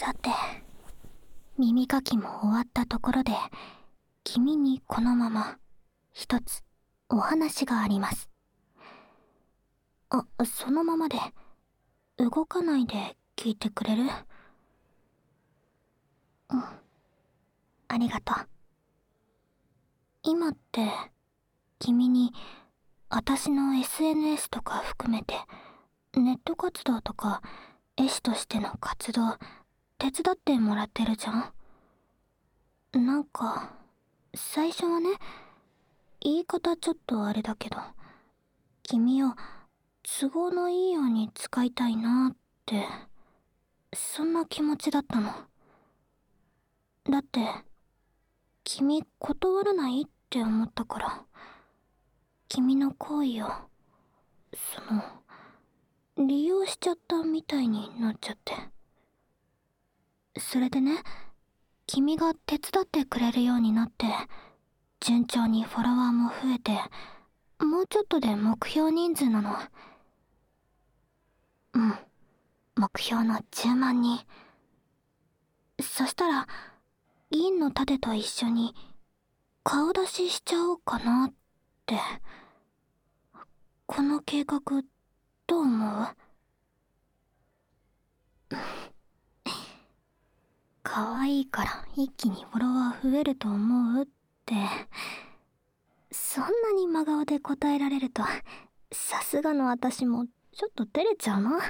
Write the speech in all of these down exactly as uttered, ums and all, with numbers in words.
さて、耳かきも終わったところで、君にこのまま一つお話があります。あ、そのままで動かないで聞いてくれる？うん、ありがとう。今って君に私の エスエヌエス とか含めてネット活動とか絵師としての活動手伝ってもらってるじゃん。なんか最初はね、言い方ちょっとあれだけど、君を都合のいいように使いたいなって、そんな気持ちだったの。だって君断らないって思ったから、君の行為をその利用しちゃったみたいになっちゃって。それでね、君が手伝ってくれるようになって、順調にフォロワーも増えて、もうちょっとで目標人数なの。うん、目標のじゅうまんにん。そしたら銀の盾と一緒に顔出ししちゃおうかなって。この計画どう思う？可愛いから一気にフォロワー増えると思うって、そんなに真顔で答えられると、さすがの私もちょっと照れちゃうな。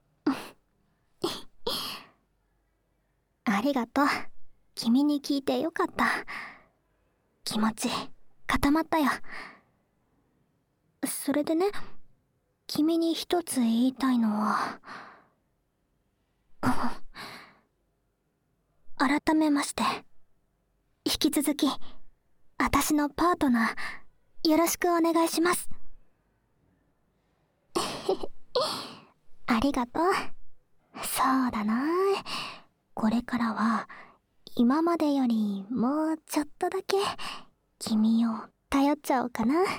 ありがとう。君に聞いてよかった。気持ち固まったよ。それでね、君に一つ言いたいのは、改めまして、引き続き私のパートナーよろしくお願いします。ありがとう。そうだな、これからは今までよりもうちょっとだけ君を頼っちゃおうかな。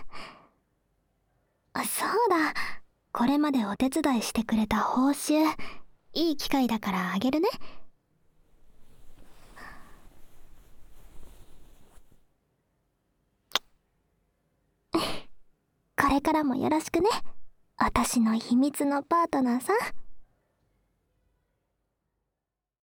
そうだ、これまでお手伝いしてくれた報酬、いい機会だからあげるね。これからもよろしくね、私の秘密のパートナーさん。